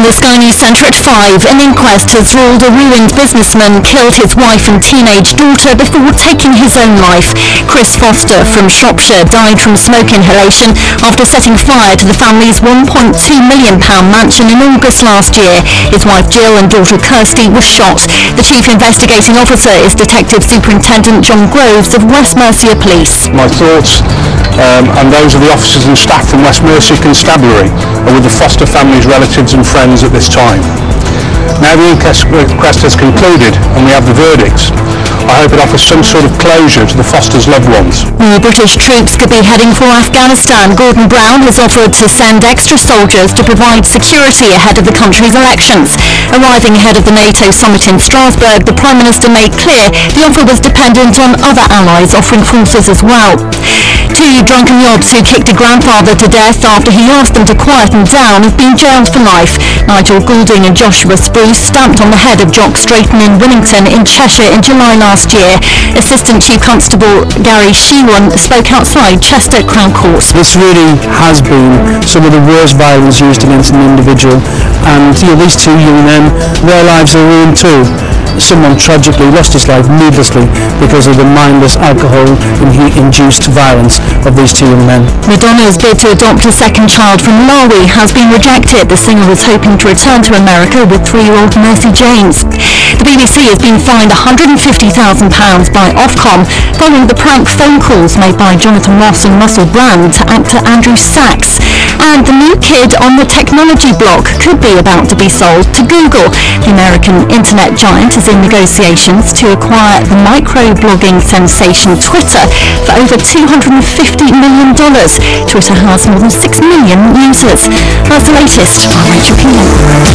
the Sky News Centre at 5. An inquest has ruled a ruined businessman killed his wife and teenage daughter before taking his own life. Chris Foster from Shropshire died from smoke inhalation after setting fire to the family's £1.2 million mansion in August last year. His wife Jill and daughter Kirsty were shot. The chief investigating officer is Detective Superintendent John Groves of West Mercia Police. My thoughts and those of the officers and staff from West Mercia Constabulary are with the Foster family's relatives and friends at this time. Now the inquest has concluded and we have the verdicts, I hope it offers some sort of closure to the Fosters' loved ones. More British troops could be heading for Afghanistan. Gordon Brown has offered to send extra soldiers to provide security ahead of the country's elections. Arriving ahead of the NATO summit in Strasbourg, the Prime Minister made clear the offer was dependent on other allies offering forces as well. Two drunken yobs who kicked a grandfather to death after he asked them to quieten down have been jailed for life. Nigel Goulding and Joshua Spruce stamped on the head of Jock Straighton in Winnington in Cheshire in July last year. Assistant Chief Constable Gary Shewan spoke outside Chester Crown Court. This really has been some of the worst violence used against an individual, and these two young men, their lives are ruined too. Someone tragically lost his life needlessly because of the mindless alcohol and heat-induced violence of these two young men. Madonna's bid to adopt a second child from Malawi has been rejected. The singer was hoping to return to America with 3-year-old Mercy James. The BBC has been fined £150,000 by Ofcom following the prank phone calls made by Jonathan Ross and Russell Brand to actor Andrew Sachs. And the new kid on the technology block could be about to be sold to Google. The American internet giant is in negotiations to acquire the microblogging sensation Twitter for over $250 million. Twitter has more than 6 million users. That's the latest. I'm Rachel King.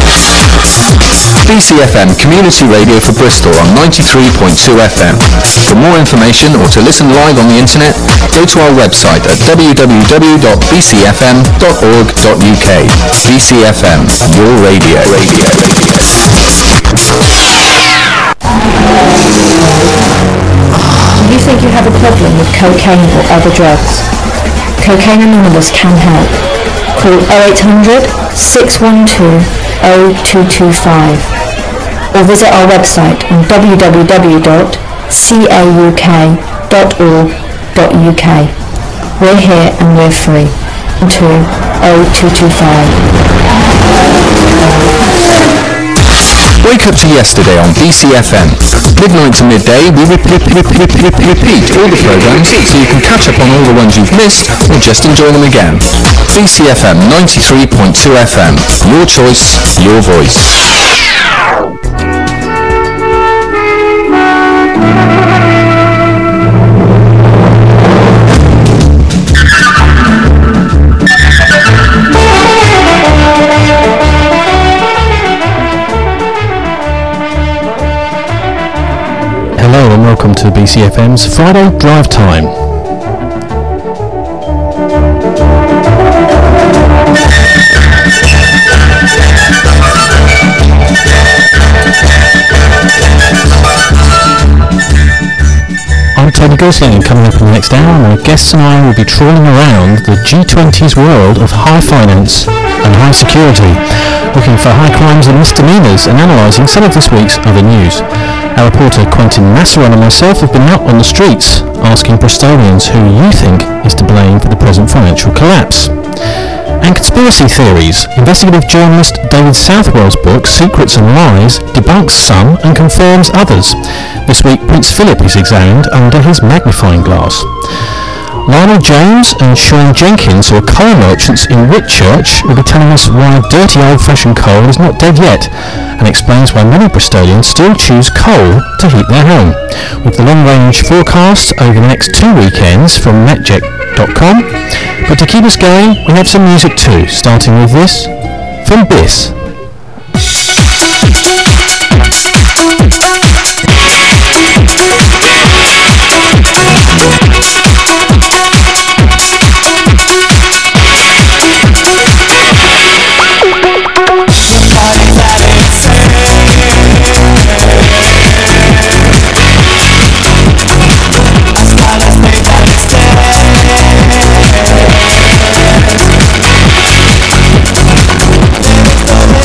BCFM Community Radio for Bristol on 93.2 FM. For more information or to listen live on the internet, go to our website at www.bcfm.org.uk. BCFM, your radio. Do you think you have a problem with cocaine or other drugs? Cocaine Anonymous can help. Call 0800 612 0225 or visit our website on www.cauk.org.uk. We're here and we're free. 0225. Wake up to yesterday on BCFM. Midnight to midday, we repeat all the programmes so you can catch up on all the ones you've missed or just enjoy them again. BCFM 93.2 FM. Your choice, your voice. Hello and welcome to BCFM's Friday Drive Time. I'm Tony Gosling, and coming up in the next hour, my guests and I will be trawling around the G20's world of high finance and high security, looking for high crimes and misdemeanours and analysing some of this week's other news. Our reporter Quentin Masseron and myself have been out on the streets asking Bristolians who you think is to blame for the present financial collapse. And conspiracy theories. Investigative journalist David Southwell's book Secrets and Lies debunks some and confirms others. This week Prince Philip is examined under his magnifying glass. Lionel James and Sean Jenkins, who are coal merchants in Whitchurch, will be telling us why dirty old-fashioned coal is not dead yet, and explains why many Bristolians still choose coal to heat their home. With the long-range forecast over the next 2 weekends from netjet.com. But to keep us going, we have some music too, starting with this from Biss. Never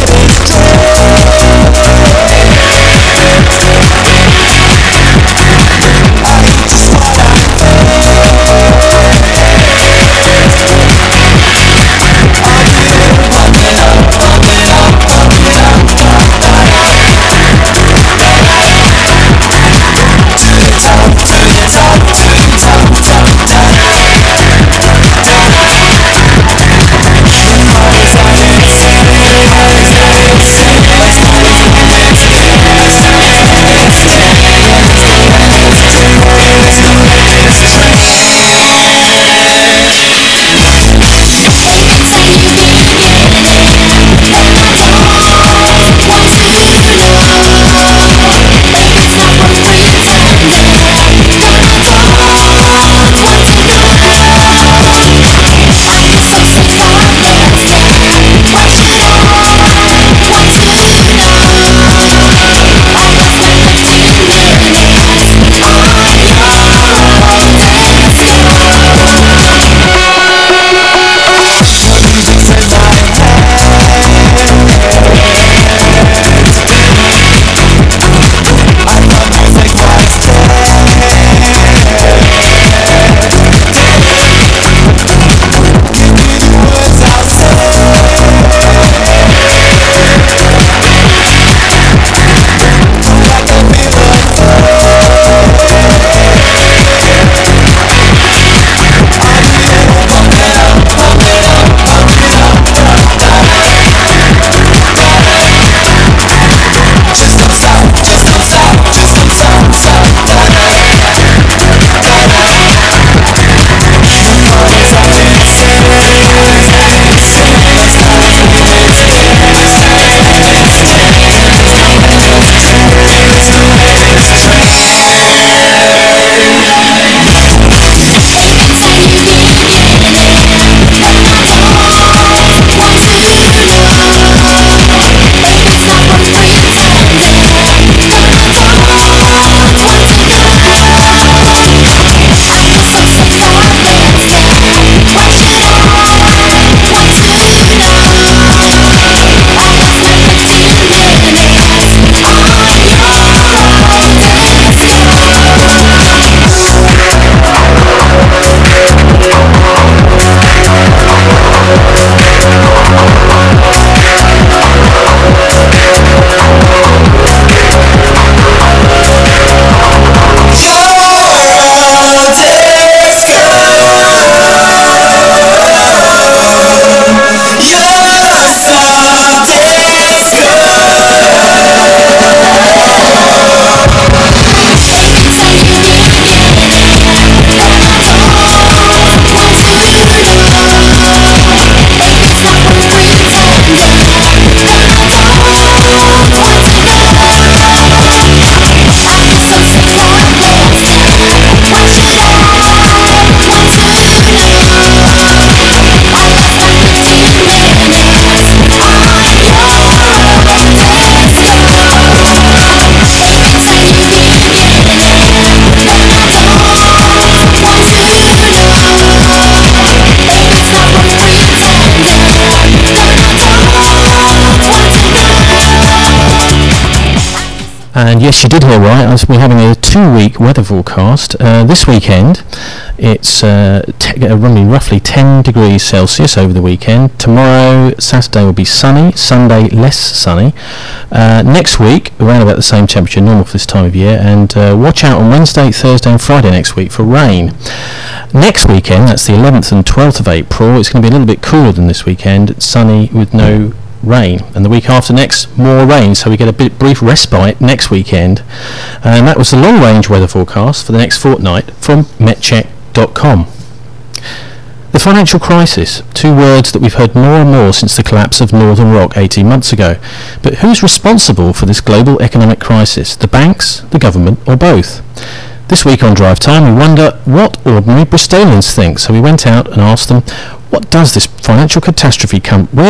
And yes, you did hear right, as we're having a 2-week weather forecast. This weekend, it's running roughly 10 degrees Celsius over the weekend. Tomorrow, Saturday, will be sunny. Sunday, less sunny. Next week, around about the same temperature, normal for this time of year. And watch out on Wednesday, Thursday and Friday next week for rain. Next weekend, that's the 11th and 12th of April, it's going to be a little bit cooler than this weekend. It's sunny with no rain, and the week after next more rain, so we get a brief respite next weekend. And that was the long range weather forecast for the next fortnight from metcheck.com. The financial crisis, 2 words that we've heard more and more since the collapse of Northern Rock 18 months ago. But who's responsible for this global economic crisis? The banks, the government, or both? This week on Drive Time, we wonder what ordinary Bristolians think. So we went out and asked them, where does this financial catastrophe come from,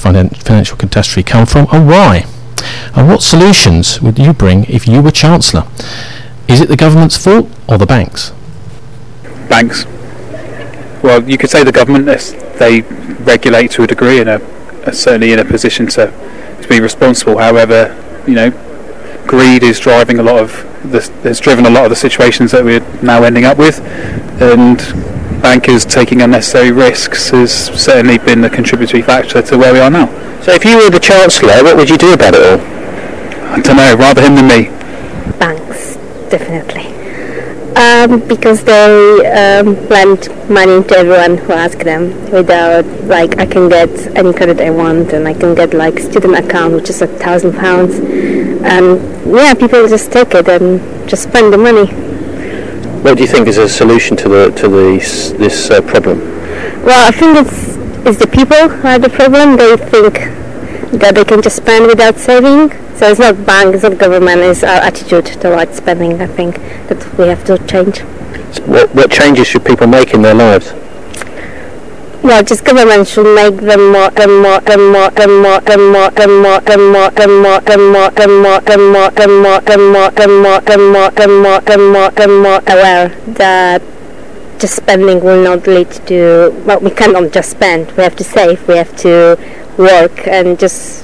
and why? And what solutions would you bring if you were Chancellor? Is it the government's fault or the banks? Banks. Well, you could say the government, they regulate to a degree and are certainly in a position to be responsible. However, greed is driving has driven a lot of the situations that we're now ending up with, and bankers taking unnecessary risks has certainly been the contributory factor to where we are now. So if you were the Chancellor, what would you do about it all? I don't know, rather him than me. Banks, definitely. Because they lend money to everyone who asks them without, I can get any credit I want, and I can get student account, which is £1,000, and people just take it and just spend the money. What do you think is a solution to this problem? Well, I think it's the people who are the problem. They think that they can just spend without saving. So it's not bank, it's not government, it's our attitude towards spending, I think, that we have to change. What changes should people make in their lives? Well, just government should make them more aware that just spending will not lead to, we cannot just spend, we have to save, we have to work and just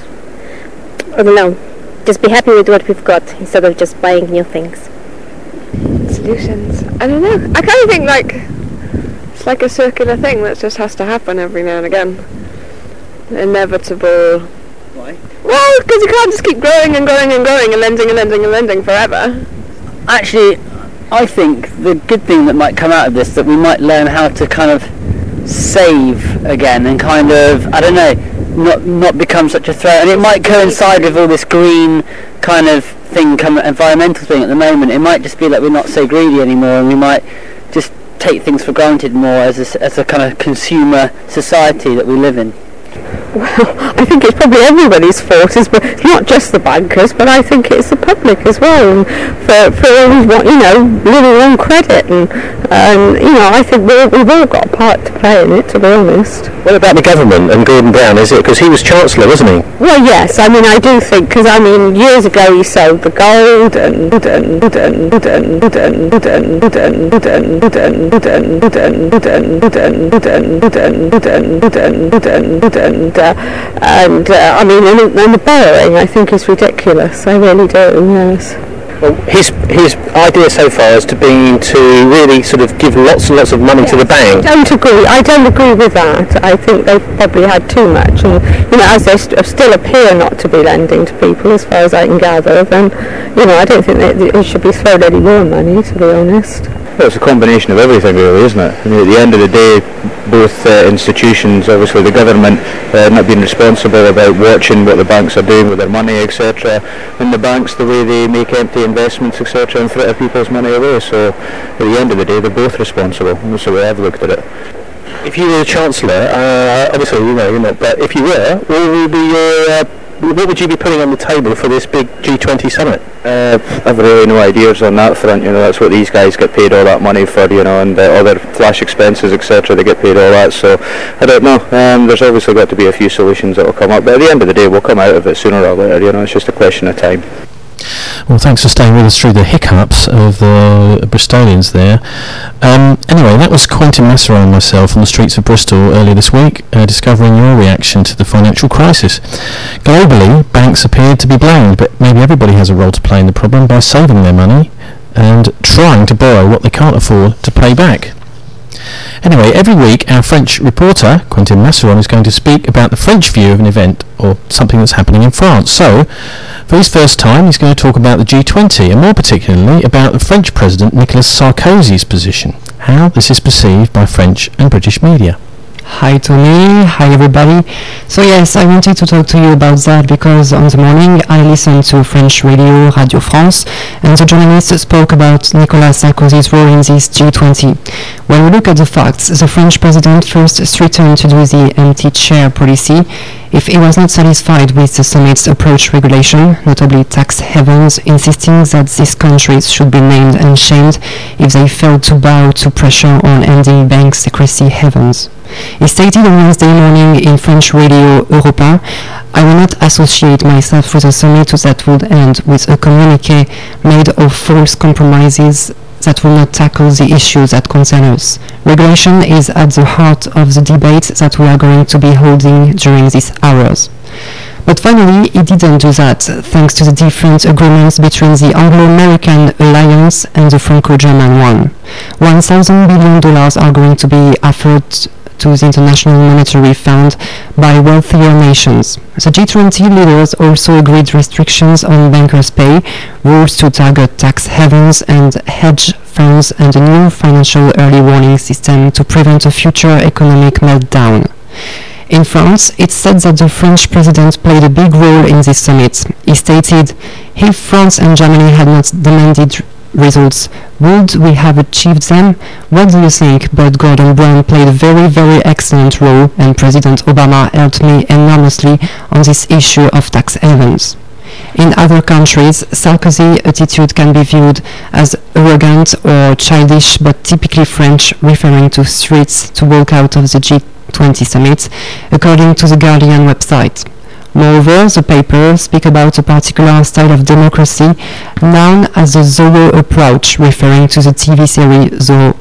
be happy with what we've got instead of just buying new things. Solutions? I don't know. I kind of think it's like a circular thing that just has to happen every now and again. Inevitable. Why? Well, because you can't just keep growing and growing and growing and lending forever. Actually, I think the good thing that might come out of this, that we might learn how to kind of save again and kind of, I don't know, not become such a threat. And it might coincide with all this green kind of thing, environmental thing at the moment. It might just be that we're not so greedy anymore, and we might just take things for granted more as a kind of consumer society that we live in. Well, I think it's probably everybody's fault, it's not just the bankers, but I think it's the public as well, and for living on credit, and I think we've all got a part to play in it, to be honest. What about the government and Gordon Brown? Is it because he was Chancellor, wasn't he? Well, yes. I do think, because years ago he sold the gold and the borrowing, I think, is ridiculous. I really do, yes. Well, his idea so far has been to really sort of give lots and lots of money to the bank. I don't agree with that. I think they've probably had too much, and as they still appear not to be lending to people, as far as I can gather, then I don't think they should be thrown any more money, to be honest. Well, it's a combination of everything, really, isn't it? At the end of the day, both institutions, obviously the government, not being responsible about watching what the banks are doing with their money, etc., and the banks, the way they make empty investments, etc., and fritter people's money away. So, at the end of the day, they're both responsible. That's the way I've looked at it. If you were the Chancellor, obviously you're not, but if you were, what would you be putting on the table for this big G20 summit? I've really no ideas on that front. That's what these guys get paid all that money for, and all their flash expenses, etc. They get paid all that. So I don't know. There's obviously got to be a few solutions that will come up, but at the end of the day, we'll come out of it sooner or later. It's just a question of time. Well, thanks for staying with us through the hiccups of the Bristolians there. Anyway, that was Quentin Masseron and myself on the streets of Bristol earlier this week, discovering your reaction to the financial crisis. Globally, banks appeared to be blamed, but maybe everybody has a role to play in the problem by saving their money and trying to borrow what they can't afford to pay back. Anyway, every week our French reporter, Quentin Masseron, is going to speak about the French view of an event or something that's happening in France. So, for his first time, he's going to talk about the G20 and more particularly about the French President Nicolas Sarkozy's position, how this is perceived by French and British media. Hi Tony, hi everybody. So yes, I wanted to talk to you about that because on the morning I listened to French radio, Radio France, and the journalist spoke about Nicolas Sarkozy's role in this G20. When we look at the facts, the French president first threatened to do the empty chair policy if he was not satisfied with the summit's approach regulation, notably tax havens, insisting that these countries should be named and shamed if they failed to bow to pressure on ending bank secrecy havens. He stated on Wednesday morning in French radio Europe 1, "I will not associate myself with a summit that would end with a communiqué made of false compromises that will not tackle the issues that concern us. Regulation is at the heart of the debate that we are going to be holding during these hours." But finally, he didn't do that, thanks to the different agreements between the Anglo-American alliance and the Franco-German one. $1,000 billion are going to be offered to the International Monetary Fund by wealthier nations. The G20 leaders also agreed restrictions on bankers' pay, rules to target tax havens and hedge funds, and a new financial early warning system to prevent a future economic meltdown. In France, it's said that the French president played a big role in this summit. He stated, "If France and Germany had not demanded results, would we have achieved them? What do you think? But Gordon Brown played a very, very excellent role, and President Obama helped me enormously on this issue of tax havens." In other countries, Sarkozy's attitude can be viewed as arrogant or childish, but typically French, referring to threats to walk out of the G20 summit, according to the Guardian website. Moreover, the paper speaks about a particular style of democracy known as the Zorro approach, referring to the TV series Zorro.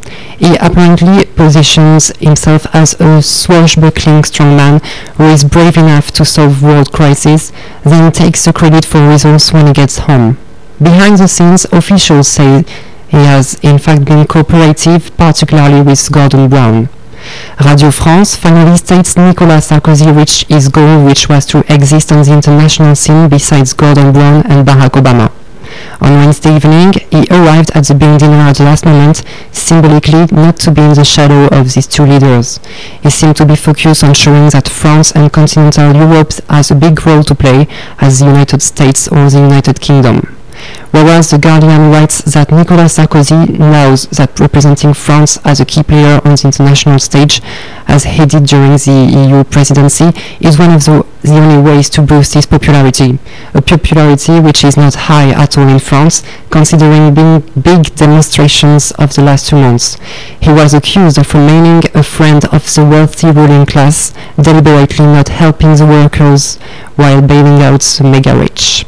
He apparently positions himself as a swashbuckling strongman who is brave enough to solve world crises, then takes the credit for results when he gets home. Behind the scenes, officials say he has in fact been cooperative, particularly with Gordon Brown. Radio France finally states Nicolas Sarkozy reached his goal, which was to exist on the international scene besides Gordon Brown and Barack Obama. On Wednesday evening, he arrived at the big dinner at the last moment, symbolically not to be in the shadow of these two leaders. He seemed to be focused on showing that France and continental Europe has a big role to play as the United States or the United Kingdom. Whereas the Guardian writes that Nicolas Sarkozy knows that representing France as a key player on the international stage, as he did during the EU presidency, is one of the only ways to boost his popularity. A popularity which is not high at all in France, considering big demonstrations of the last 2 months. He was accused of remaining a friend of the wealthy ruling class, deliberately not helping the workers while bailing out the mega-rich.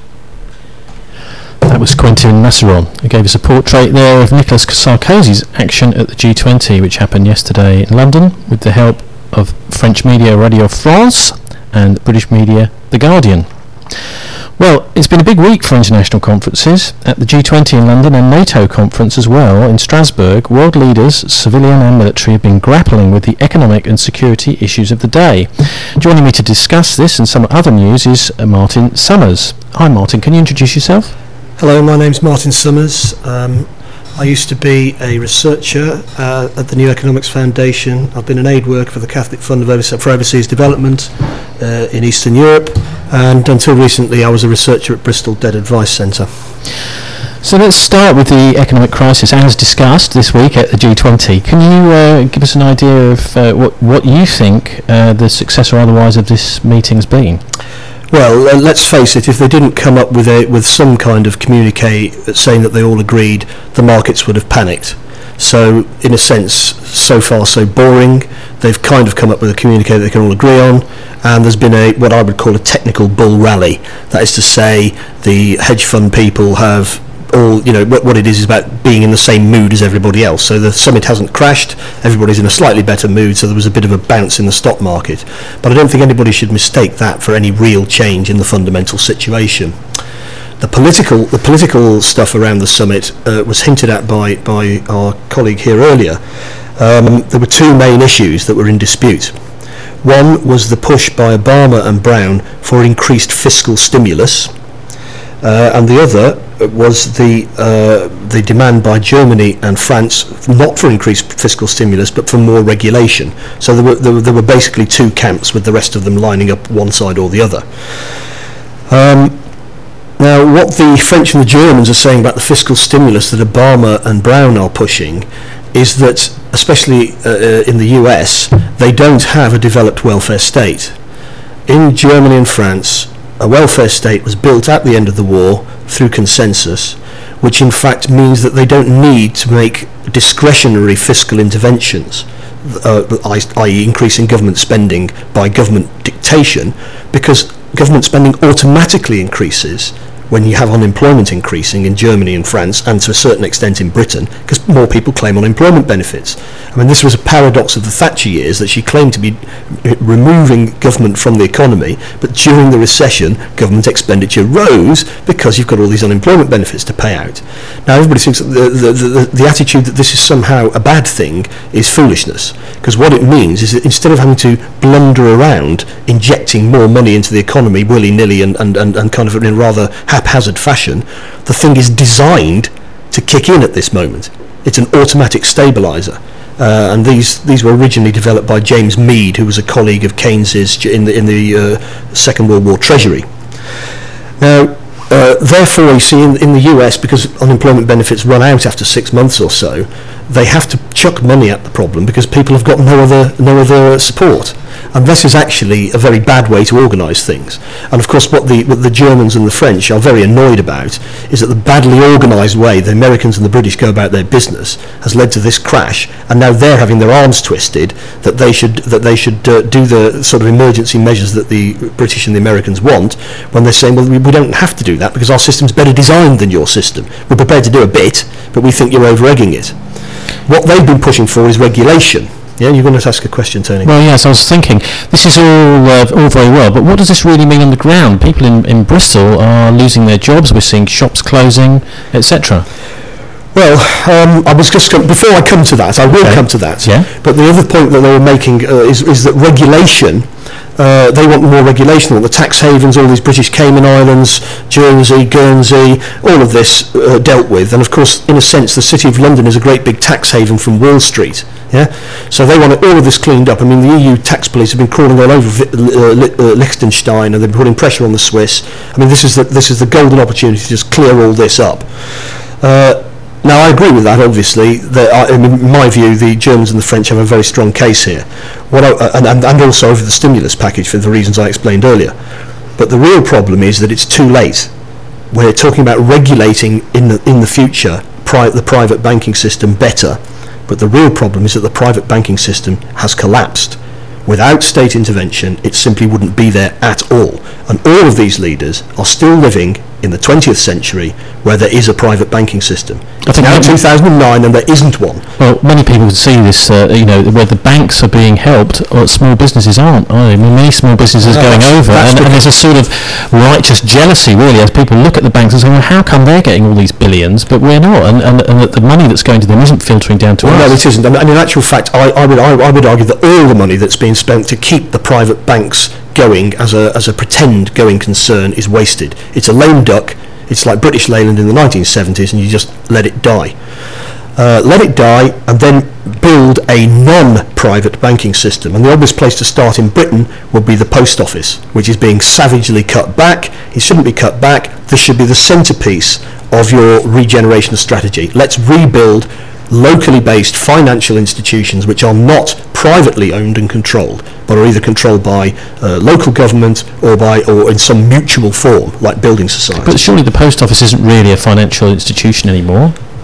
That was Quentin Masseron, who gave us a portrait there of Nicolas Sarkozy's action at the G20, which happened yesterday in London, with the help of French media Radio France and British media The Guardian. Well, it's been a big week for international conferences. At the G20 in London and NATO conference as well in Strasbourg, world leaders, civilian and military, have been grappling with the economic and security issues of the day. Joining me to discuss this and some other news is Martin Summers. Hi Martin, can you introduce yourself? Hello, my name's Martin Summers. I used to be a researcher at the New Economics Foundation. I've been an aid worker for the Catholic Fund for Overseas Development in Eastern Europe, and until recently I was a researcher at Bristol Debt Advice Centre. So let's start with the economic crisis as discussed this week at the G20. Can you give us an idea of what you think the success or otherwise of this meeting's been? Well, let's face it, if they didn't come up with some kind of communique saying that they all agreed, the markets would have panicked. So, in a sense, so far so boring. They've kind of come up with a communique they can all agree on, and there's been what I would call a technical bull rally. That is to say, the hedge fund people have all, what it is about being in the same mood as everybody else. So the summit hasn't crashed, everybody's in a slightly better mood, so there was a bit of a bounce in the stock market. But I don't think anybody should mistake that for any real change in the fundamental situation. The political stuff around the summit was hinted at by our colleague here earlier. There were two main issues that were in dispute. One was the push by Obama and Brown for increased fiscal stimulus, and the other was the demand by Germany and France not for increased fiscal stimulus but for more regulation. So there were basically two camps, with the rest of them lining up one side or the other. Now, what the French and the Germans are saying about the fiscal stimulus that Obama and Brown are pushing is that, especially in the US, they don't have a developed welfare state. In Germany and France, a welfare state was built at the end of the war through consensus, which in fact means that they don't need to make discretionary fiscal interventions, i.e. increasing government spending by government dictation, because government spending automatically increases when you have unemployment increasing in Germany and France, and to a certain extent in Britain, because more people claim unemployment benefits. I mean, this was a paradox of the Thatcher years, that she claimed to be removing government from the economy, but during the recession, government expenditure rose because you've got all these unemployment benefits to pay out. Now, everybody thinks that the attitude that this is somehow a bad thing is foolishness, because what it means is that instead of having to blunder around injecting more money into the economy willy-nilly and kind of in a rather haphazard fashion, the thing is designed to kick in at this moment. It's an automatic stabiliser, and these were originally developed by James Mead, who was a colleague of Keynes's in the Second World War Treasury. Now, therefore, you see, in the US, because unemployment benefits run out after 6 months or so, they have to chuck money at the problem because people have got no other support. And this is actually a very bad way to organise things. And of course what the Germans and the French are very annoyed about is that the badly organised way the Americans and the British go about their business has led to this crash, and now they're having their arms twisted that they should do the sort of emergency measures that the British and the Americans want, when they're saying, well, we don't have to do that because our system's better designed than your system. We're prepared to do a bit, but we think you're over-egging it. What they've been pushing for is regulation. Yeah, you're going to ask a question, Tony. Well, yes, I was thinking, this is all very well, but what does this really mean on the ground? People in Bristol are losing their jobs, we're seeing shops closing, etc. Well, I was just before I come to that, I will come to that. Yeah. But the other point that they were making is that regulation. They want more regulation. They want the tax havens, all these British Cayman Islands, Jersey, Guernsey, all of this dealt with. And of course, in a sense, the City of London is a great big tax haven from Wall Street. Yeah, so they want all of this cleaned up. I mean, the EU tax police have been crawling all over Liechtenstein, and they've been putting pressure on the Swiss. I mean, this is the golden opportunity to just clear all this up. Now, I agree with that, obviously. In my view, the Germans and the French have a very strong case here. And also over the stimulus package for the reasons I explained earlier. But the real problem is that it's too late. We're talking about regulating in the future the private banking system better. But the real problem is that the private banking system has collapsed. Without state intervention, it simply wouldn't be there at all. And all of these leaders are still living in the 20th century where there is a private banking system. It's now 2009 and there isn't one. Well, many people see this, where the banks are being helped, or small businesses aren't. I mean, many small businesses are going over, and there's a sort of righteous jealousy, really, as people look at the banks and say, well, how come they're getting all these billions, but we're not, and the money that's going to them isn't filtering down to us. No, it isn't. And in actual fact, I would argue that all the money that's being spent to keep the private banks going as a pretend going concern is wasted. It's a lame duck. It's like British Leyland in the 1970s, and you just let it die. Let it die and then build a non-private banking system. And the obvious place to start in Britain would be the post office, which is being savagely cut back. It shouldn't be cut back. This should be the centrepiece of your regeneration strategy. Let's rebuild locally based financial institutions which are not privately owned and controlled, but are either controlled by local government or in some mutual form, like building societies. But surely the post office isn't really a financial institution anymore.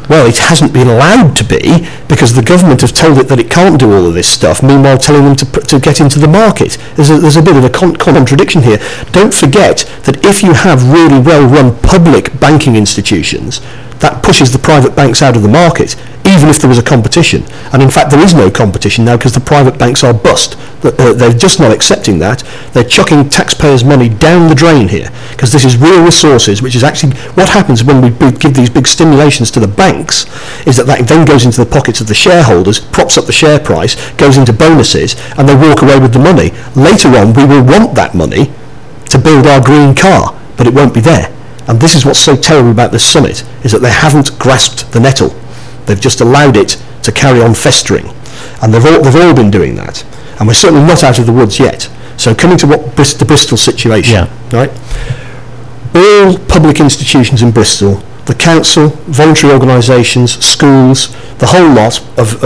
Well, it hasn't been allowed to be because the government have told it that it can't do all of this stuff, meanwhile telling them to get into the market. There's a bit of a contradiction here. Don't forget that if you have really well-run public banking institutions, that pushes the private banks out of the market, even if there was a competition. And in fact, there is no competition now because the private banks are bust. They're just not accepting that. They're chucking taxpayers' money down the drain here because this is real resources, which is actually what happens when we give these big stimulations to the banks, is that then goes into the pockets of the shareholders, props up the share price, goes into bonuses, and they walk away with the money. Later on, we will want that money to build our green car, but it won't be there. And this is what's so terrible about this summit, is that they haven't grasped the nettle. They've just allowed it to carry on festering. And they've all been doing that. And we're certainly not out of the woods yet. So coming to the Bristol situation, right? All public institutions in Bristol, the council, voluntary organisations, schools, the whole lot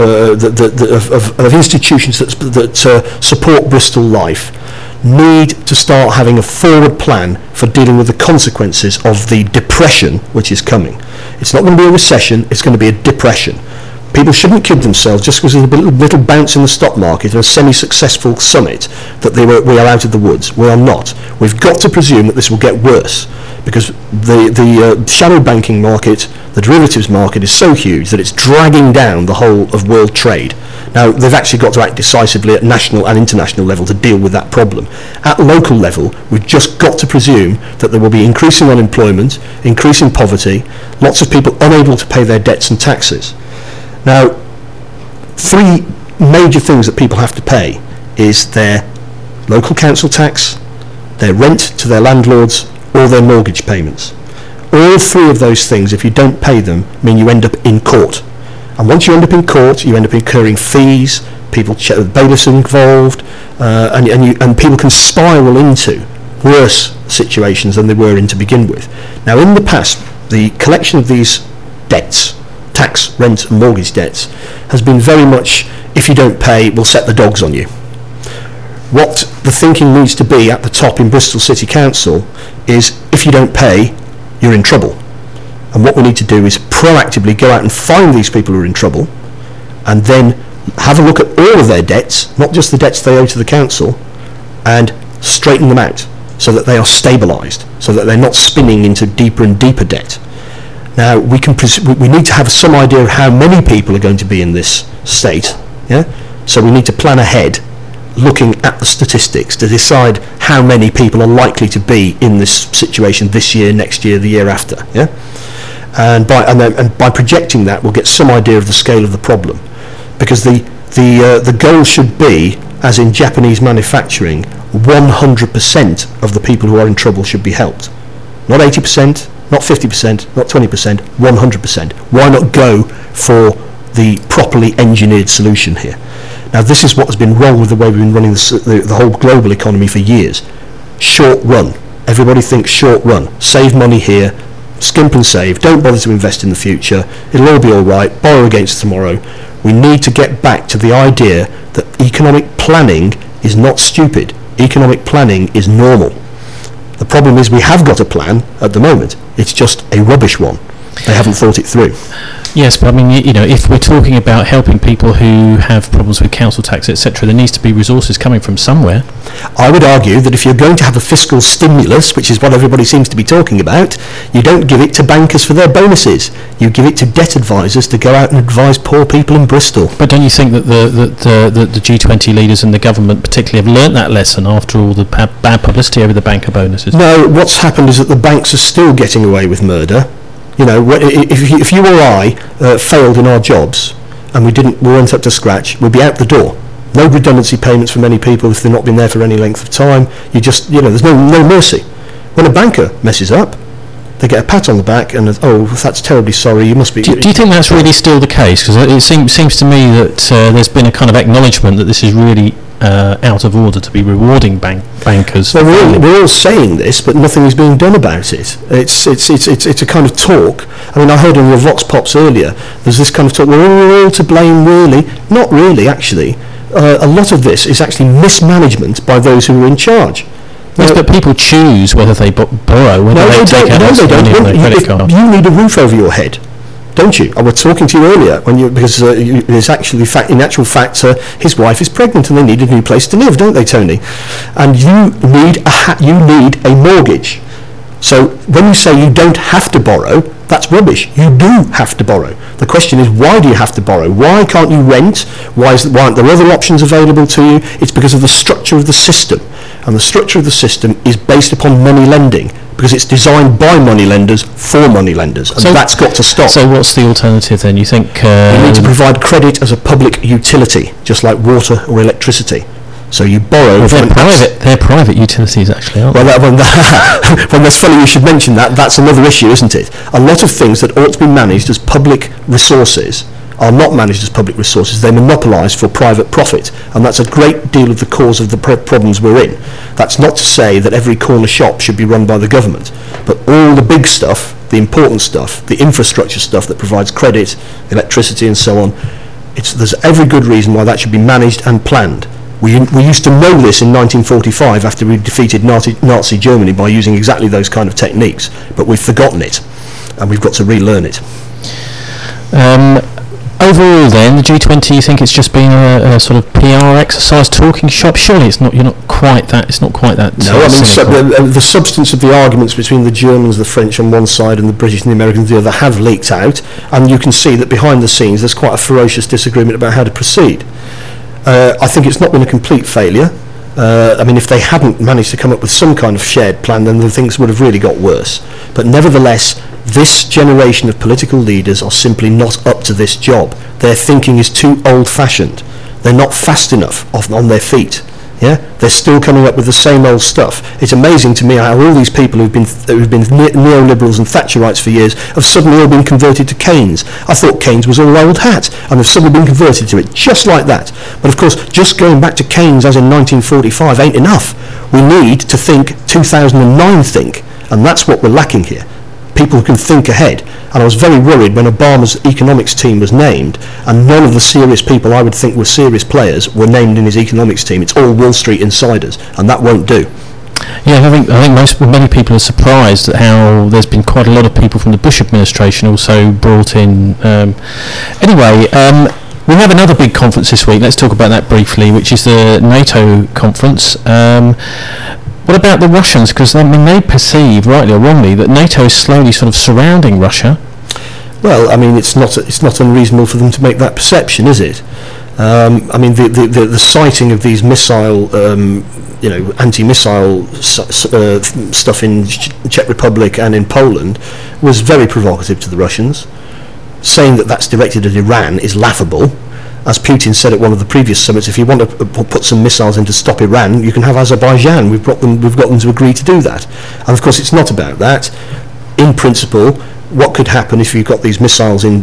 of institutions that support Bristol life, need to start having a forward plan for dealing with the consequences of the depression which is coming. It's not going to be a recession, it's going to be a depression. People shouldn't kid themselves just because there's a little bounce in the stock market and a semi-successful summit that we are out of the woods. We are not. We've got to presume that this will get worse because the shadow banking market, the derivatives market is so huge that it's dragging down the whole of world trade. Now, they've actually got to act decisively at national and international level to deal with that problem. At local level, we've just got to presume that there will be increasing unemployment, increasing poverty, lots of people unable to pay their debts and taxes. Now, three major things that people have to pay is their local council tax, their rent to their landlords, or their mortgage payments. All three of those things, if you don't pay them, mean you end up in court. And once you end up in court, you end up incurring fees, bailiffs are involved, and people can spiral into worse situations than they were in to begin with. Now, in the past, the collection of these debts, tax, rent and mortgage debts, has been very much, if you don't pay, we'll set the dogs on you. What the thinking needs to be at the top in Bristol City Council is, if you don't pay, you're in trouble. And what we need to do is proactively go out and find these people who are in trouble and then have a look at all of their debts, not just the debts they owe to the council, and straighten them out so that they are stabilised, so that they're not spinning into deeper and deeper debt. Now, we need to have some idea of how many people are going to be in this state, so we need to plan ahead, looking at the statistics to decide how many people are likely to be in this situation this year, next year, the year after. And by projecting that, we'll get some idea of the scale of the problem, because the goal should be, as in Japanese manufacturing, 100% of the people who are in trouble should be helped. Not 80%, not 50%, not 20%, 100%. Why not go for the properly engineered solution here? Now, this is what has been wrong with the way we've been running the whole global economy for years. Short run. Everybody thinks short run. Save money here, skimp and save, don't bother to invest in the future, it'll all be all right, borrow against tomorrow. We need to get back to the idea that economic planning is not stupid. Economic planning is normal. The problem is we have got a plan at the moment. It's just a rubbish one. They haven't thought it through. Yes, but I mean, if we're talking about helping people who have problems with council tax, etc., there needs to be resources coming from somewhere. I would argue that if you're going to have a fiscal stimulus, which is what everybody seems to be talking about, you don't give it to bankers for their bonuses. You give it to debt advisors to go out and advise poor people in Bristol. But don't you think that the G20 leaders and the government particularly have learnt that lesson after all the bad publicity over the banker bonuses? No, what's happened is that the banks are still getting away with murder. If you or I failed in our jobs and we weren't up to scratch, we'd be out the door. No redundancy payments for many people if they've not been there for any length of time. There's no mercy. When a banker messes up, they get a pat on the back and that's terribly sorry. You must be. Do you think that's really still the case? Because it seems to me that there's been a kind of acknowledgement that this is really out of order to be rewarding bankers. Well, we're all saying this, but nothing is being done about it. It's a kind of talk. I mean, I heard on your Vox Pops earlier, there's this kind of talk, we're all to blame, really. Not really, actually. A lot of this is actually mismanagement by those who are in charge. Yes, but people choose whether they borrow, whether they take out money on their credit card. You need a roof over your head. don't you? I was talking to you earlier because it's actually in actual fact his wife is pregnant and they need a new place to live, don't they, Tony? And you need a mortgage. So when you say you don't have to borrow, that's rubbish. You do have to borrow. The question is, why do you have to borrow? Why can't you rent? Why aren't there other options available to you? It's because of the structure of the system. And the structure of the system is based upon money lending, because it's designed by money lenders for money lenders, and that's got to stop. So what's the alternative then? You think you need to provide credit as a public utility, just like water or electricity. So you borrow. Well, they're private utilities, actually, aren't they? Well, that's funny you should mention that. That's another issue, isn't it? A lot of things that ought to be managed as public resources are not managed as public resources. They're monopolised for private profit, and that's a great deal of the cause of the problems we're in. That's not to say that every corner shop should be run by the government, but all the big stuff, the important stuff, the infrastructure stuff that provides credit, electricity and so on, there's every good reason why that should be managed and planned. We used to know this in 1945 after we defeated Nazi Germany by using exactly those kind of techniques, but we've forgotten it, and we've got to relearn it. Overall, then, the G20, you think it's just been a sort of PR exercise, talking shop? Surely it's not. You're not quite that. It's not quite that. No, I mean the substance of the arguments between the Germans, the French on one side, and the British and the Americans on the other have leaked out, and you can see that behind the scenes there's quite a ferocious disagreement about how to proceed. I think it's not been a complete failure. I mean, if they hadn't managed to come up with some kind of shared plan, then the things would have really got worse. But nevertheless, this generation of political leaders are simply not up to this job. Their thinking is too old-fashioned. They're not fast enough on their feet. Yeah, they're still coming up with the same old stuff. It's amazing to me how all these people who've been neoliberals and Thatcherites for years have suddenly all been converted to Keynes. I thought Keynes was all old hat, and they've suddenly been converted to it, just like that. But of course, just going back to Keynes as in 1945 ain't enough. We need to think 2009 think, and that's what we're lacking here. People who can think ahead. And I was very worried when Obama's economics team was named, and none of the serious people I would think were serious players were named in his economics team. It's all Wall Street insiders, and that won't do. Yeah, I think many people are surprised at how there's been quite a lot of people from the Bush administration also brought in. Anyway, we have another big conference this week. Let's talk about that briefly, which is the NATO conference. What about the Russians? Because I mean, they perceive, rightly or wrongly, that NATO is slowly sort of surrounding Russia. Well, I mean, it's not unreasonable for them to make that perception, is it? I mean, the sighting of these missile, anti-missile stuff in Czech Republic and in Poland was very provocative to the Russians. Saying that that's directed at Iran is laughable. As Putin said at one of the previous summits, if you want to put some missiles in to stop Iran, you can have Azerbaijan. We've got them to agree to do that. And of course, it's not about that. In principle, what could happen if you've got these missiles in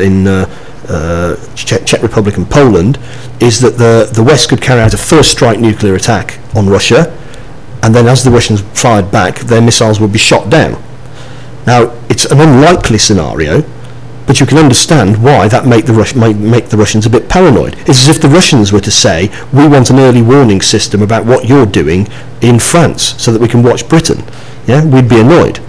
Czech Republic and Poland is that the West could carry out a first strike nuclear attack on Russia, and then as the Russians fired back, their missiles would be shot down. Now, it's an unlikely scenario, but you can understand why that might make the Russians a bit paranoid. It's as if the Russians were to say, we want an early warning system about what you're doing in France so that we can watch Britain. Yeah, we'd be annoyed.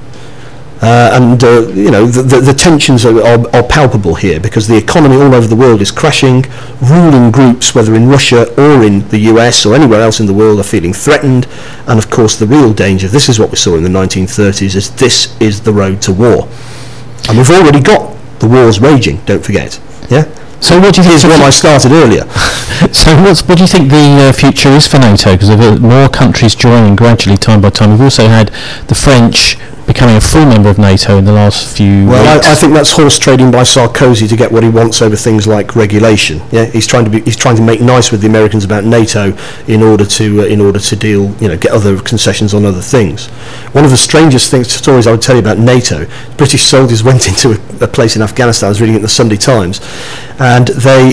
The tensions are palpable here because the economy all over the world is crashing. Ruling groups, whether in Russia or in the US or anywhere else in the world, are feeling threatened. And of course, the real danger, this is what we saw in the 1930s, is this is the road to war. And we've already got the war's raging, don't forget. Yeah. So what do you think? Here's one I started earlier. So what do you think the future is for NATO? Because of more countries joining gradually, time by time. We've also had the French becoming a full member of NATO in the last few weeks. I think that's horse trading by Sarkozy to get what he wants over things like regulation. Yeah, he's trying to make nice with the Americans about NATO in order to deal, get other concessions on other things. One of the strangest stories I would tell you about NATO: British soldiers went into a place in Afghanistan. I was reading it in the Sunday Times, and they're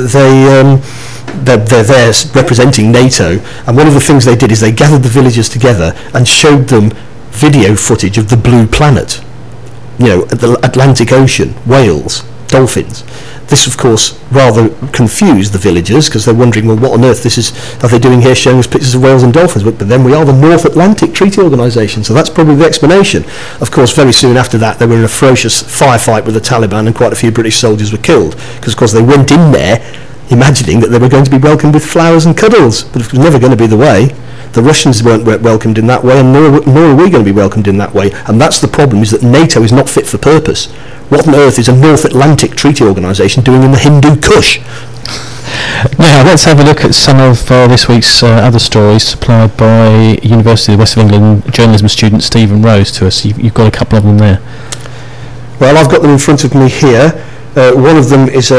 there representing NATO, and one of the things they did is they gathered the villagers together and showed them video footage of the blue planet, the Atlantic Ocean, Wales, dolphins. This, of course, rather confused the villagers because they're wondering, well, what on earth are they doing here showing us pictures of whales and dolphins? But then we are the North Atlantic Treaty Organisation, so that's probably the explanation. Of course, very soon after that, they were in a ferocious firefight with the Taliban and quite a few British soldiers were killed because, of course, they went in there imagining that they were going to be welcomed with flowers and cuddles, but it was never going to be the way. The Russians weren't welcomed in that way, and nor are we going to be welcomed in that way. And that's the problem, is that NATO is not fit for purpose. What on earth is a North Atlantic Treaty Organisation doing in the Hindu Kush? Now, let's have a look at some of this week's other stories supplied by University of the West of England journalism student Stephen Rose to us. You've got a couple of them there. Well, I've got them in front of me here. One of them is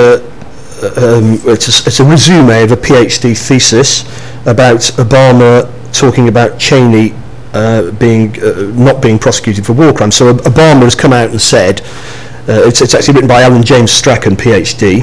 it's a resume of a PhD thesis about Obama talking about Cheney not being prosecuted for war crimes. So Obama has come out and said, it's actually written by Alan James Strachan, PhD.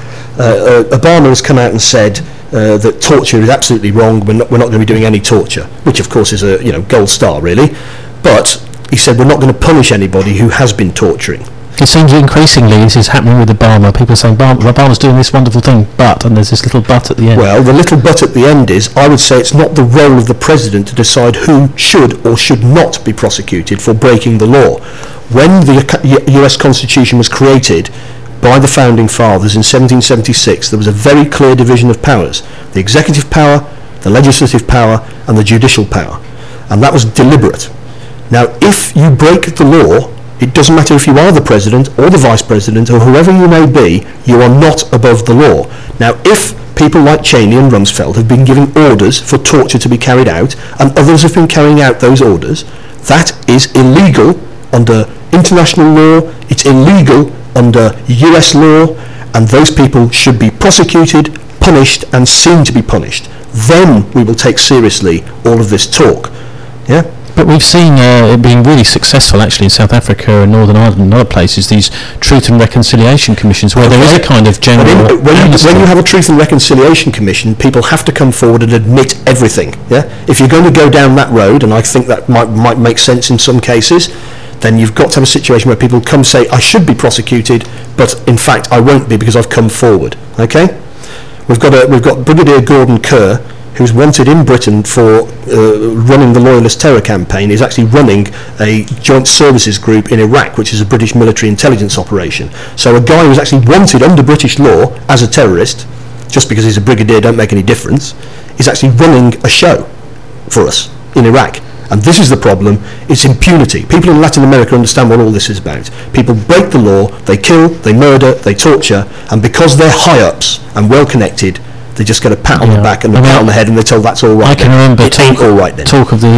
Obama has come out and said that torture is absolutely wrong. We're not going to be doing any torture, which of course is a gold star really. But he said we're not going to punish anybody who has been torturing. It seems increasingly this is happening with Obama. People are saying Obama's doing this wonderful thing, and there's this little but at the end. Well, the little but at the end is, I would say it's not the role of the president to decide who should or should not be prosecuted for breaking the law. When the US Constitution was created by the Founding Fathers in 1776, there was a very clear division of powers: the executive power, the legislative power, and the judicial power. And that was deliberate. Now, if you break the law, it doesn't matter if you are the president or the vice president or whoever you may be, you are not above the law. Now, if people like Cheney and Rumsfeld have been giving orders for torture to be carried out, and others have been carrying out those orders, that is illegal under international law, it's illegal under US law, and those people should be prosecuted, punished, and seen to be punished. Then we will take seriously all of this talk. Yeah? But we've seen it being really successful actually in South Africa and Northern Ireland and other places, these Truth and Reconciliation Commissions, where there is a kind of general when you have a Truth and Reconciliation Commission, people have to come forward and admit everything. Yeah? If you're going to go down that road, and I think that might make sense in some cases, then you've got to have a situation where people come say, I should be prosecuted, but in fact I won't be because I've come forward. Okay? We've got Brigadier Gordon Kerr, who's wanted in Britain for running the Loyalist terror campaign. Is actually running a joint services group in Iraq, which is a British military intelligence operation. So a guy who's actually wanted under British law as a terrorist, just because he's a brigadier don't make any difference, is actually running a show for us in Iraq. And this is the problem, it's impunity. People in Latin America understand what all this is about. People break the law, they kill, they murder, they torture, and because they're high-ups and well-connected, they just get a pat on the back and a pat on the head, and they're told that's all right. I can remember talk of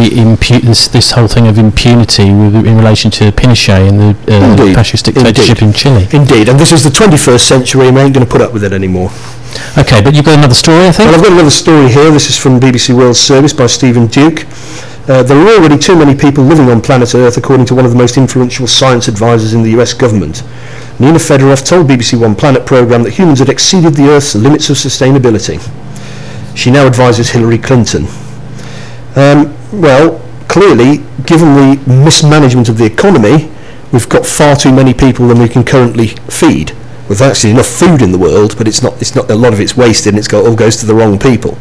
this whole thing of impunity in relation to Pinochet and the fascist dictatorship in Chile. Indeed, and this is the 21st century, and we ain't going to put up with it anymore. Okay, but you've got another story, I think? Well, I've got another story here. This is from BBC World Service by Stephen Duke. There are already too many people living on planet Earth, according to one of the most influential science advisors in the US government. Nina Fedorov told BBC One Planet programme that humans had exceeded the Earth's limits of sustainability. She now advises Hillary Clinton. Well, clearly, given the mismanagement of the economy, we've got far too many people than we can currently feed. We've actually enough food in the world, but it's not a lot of it's wasted, and it all goes to the wrong people.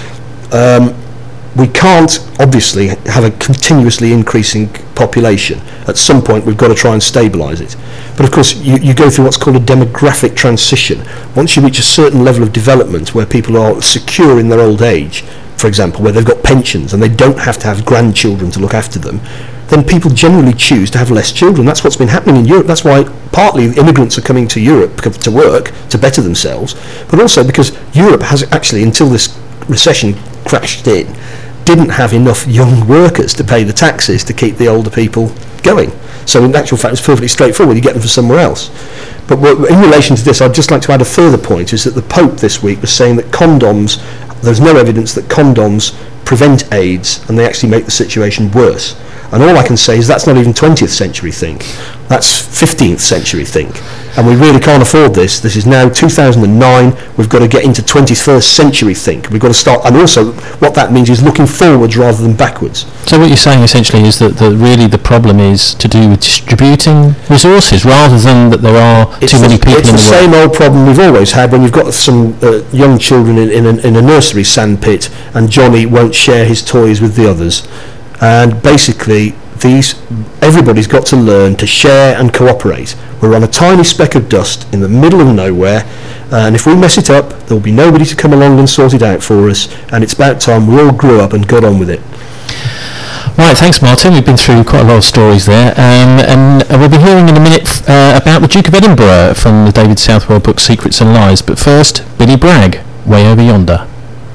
We can't, obviously, have a continuously increasing population. At some point, we've got to try and stabilise it. But of course, you go through what's called a demographic transition. Once you reach a certain level of development where people are secure in their old age, for example, where they've got pensions and they don't have to have grandchildren to look after them, then people generally choose to have less children. That's what's been happening in Europe. That's why partly immigrants are coming to Europe to work, to better themselves, but also because Europe has actually, until this recession crashed in, didn't have enough young workers to pay the taxes to keep the older people going. So in actual fact, it's perfectly straightforward. You get them from somewhere else. But in relation to this, I'd just like to add a further point, is that the Pope this week was saying that condoms, there's no evidence that condoms prevent AIDS, and they actually make the situation worse. And all I can say is that's not even 20th century think, that's 15th century think. And we really can't afford this. This is now 2009, we've got to get into 21st century think. We've got to start, and also what that means is looking forwards rather than backwards. So what you're saying essentially is that really the problem is to do with distributing resources rather than that there are too many people in the world. It's the same old problem we've always had when you've got some young children in a nursery sandpit and Johnny won't share his toys with the others. And basically everybody's got to learn to share and cooperate. We're on a tiny speck of dust in the middle of nowhere, and if we mess it up, there'll be nobody to come along and sort it out for us, and it's about time we all grew up and got on with it. Right, thanks Martin. We've been through quite a lot of stories there, and we'll be hearing in a minute about the Duke of Edinburgh from the David Southwell book Secrets and Lies, but first, Billy Bragg, Way Over Yonder.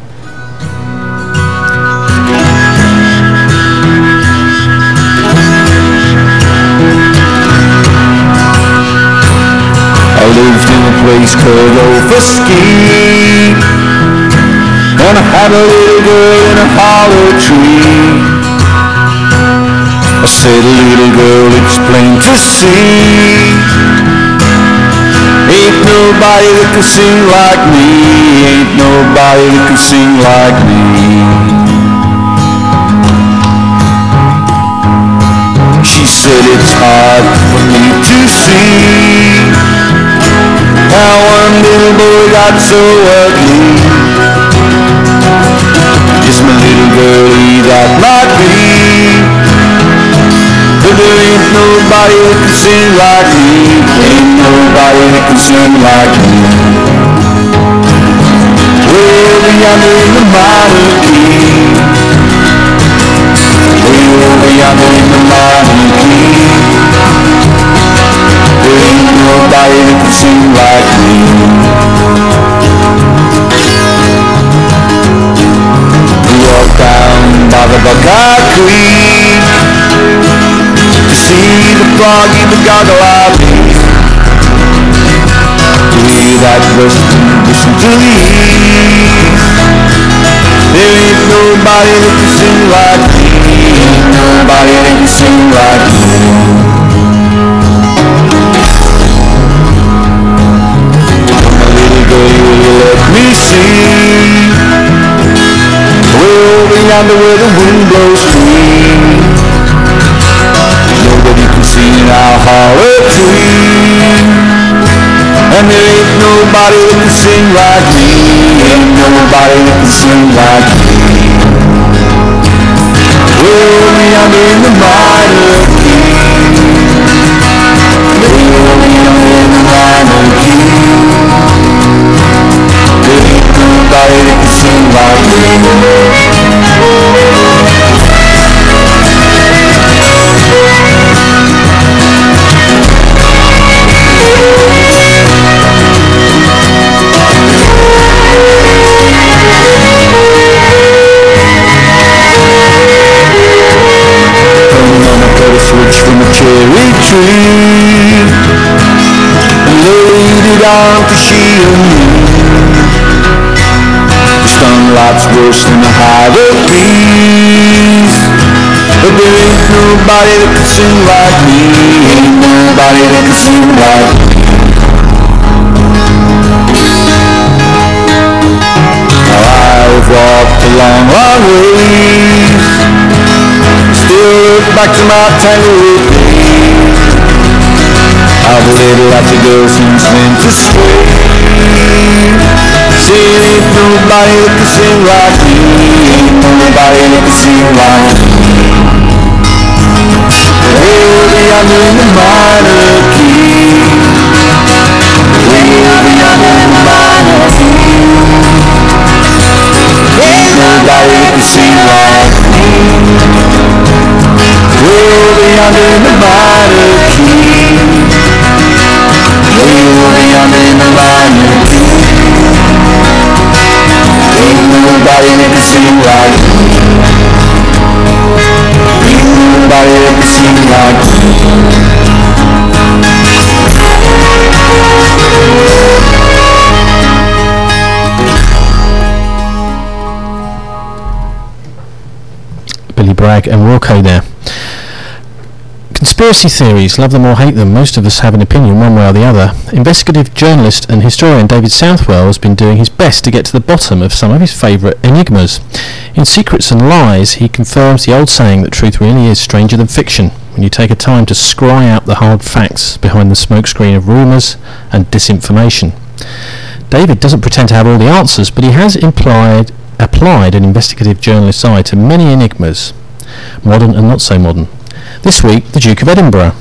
I lived in a place called Ophusky, and I had a little girl in a hollow tree. I said, little girl, it's plain to see, ain't nobody that can sing like me, ain't nobody that can sing like me. She said, it's hard for me to see how one little boy got so ugly. Just my little girlie, that might be, but there ain't nobody that can sing like me, ain't nobody that can sing like me. Way over yonder in the minor key, way over yonder in the minor key, there ain't nobody that can sing like me. We walk down by the Buckeye Creek to see the froggy, the goggle-eyed bee. To hear that western listen to the east. There ain't nobody that can sing like me, ain't nobody that can sing like me. Let me see, way over yonder where the wind blows free. Nobody can see in our hollow tree, and there ain't nobody that can sing like me, ain't nobody that can sing like me. Way over yonder in the minor key, way over yonder in the minor key, nobody that can sing like me. Mama cut a switch from a cherry tree and laid it on to she and me. Sunlight's worse than a highway breeze, but there ain't nobody that can sing like me, ain't nobody that can sing like me. Now I've walked a long, long ways, still look back to my tanglewood days. I've let lots of girls since then to stray. Say ain't nobody that can sing like me, ain't nobody that can sing like me. Way over yonder in the minor key, way over yonder in the minor key, ain't nobody that can sing like me. Way over yonder in the minor key, way over yonder in the minor key, ain't nobody that can sing like me, ain't nobody that can sing like me. Billy Bragg and Wilco there. Conspiracy theories, love them or hate them, most of us have an opinion one way or the other. Investigative journalist and historian David Southwell has been doing his best to get to the bottom of some of his favourite enigmas. In Secrets and Lies, he confirms the old saying that truth really is stranger than fiction, when you take a time to scry out the hard facts behind the smokescreen of rumours and disinformation. David doesn't pretend to have all the answers, but he has applied an investigative journalist's eye to many enigmas, modern and not so modern. This week, the Duke of Edinburgh.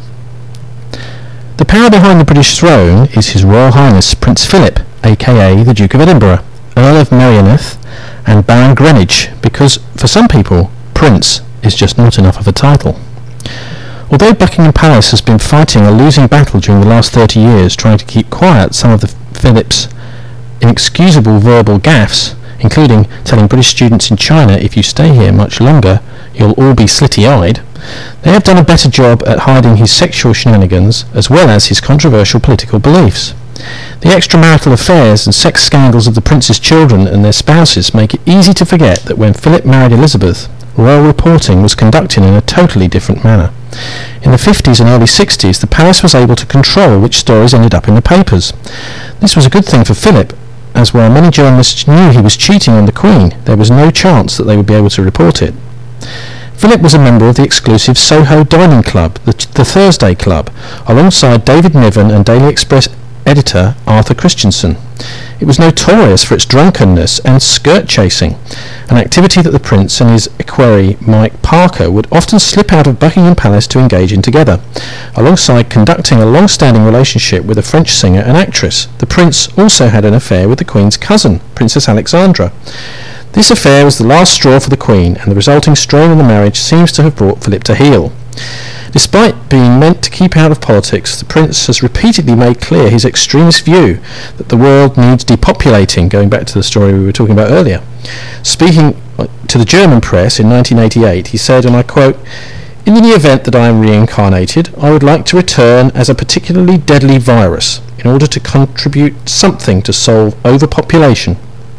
The power behind the British throne is His Royal Highness Prince Philip, aka the Duke of Edinburgh, Earl of Merioneth and Baron Greenwich, because for some people, Prince is just not enough of a title. Although Buckingham Palace has been fighting a losing battle during the last 30 years trying to keep quiet some of the Philip's inexcusable verbal gaffes, including telling British students in China, if you stay here much longer, you'll all be slitty-eyed, they have done a better job at hiding his sexual shenanigans as well as his controversial political beliefs. The extramarital affairs and sex scandals of the prince's children and their spouses make it easy to forget that when Philip married Elizabeth, royal reporting was conducted in a totally different manner. In the 50s and early 60s, the palace was able to control which stories ended up in the papers. This was a good thing for Philip, as while many journalists knew he was cheating on the Queen, there was no chance that they would be able to report it. Philip was a member of the exclusive Soho Dining Club, the Thursday Club, alongside David Niven and Daily Express editor Arthur Christensen. It was notorious for its drunkenness and skirt chasing, an activity that the Prince and his equerry Mike Parker would often slip out of Buckingham Palace to engage in together. Alongside conducting a long-standing relationship with a French singer and actress, the Prince also had an affair with the Queen's cousin, Princess Alexandra. This affair was the last straw for the Queen, and the resulting strain in the marriage seems to have brought Philip to heel. Despite being meant to keep out of politics, the Prince has repeatedly made clear his extremist view that the world needs depopulating, going back to the story we were talking about earlier. Speaking to the German press in 1988, he said, and I quote, "In the event that I am reincarnated, I would like to return as a particularly deadly virus in order to contribute something to solve overpopulation."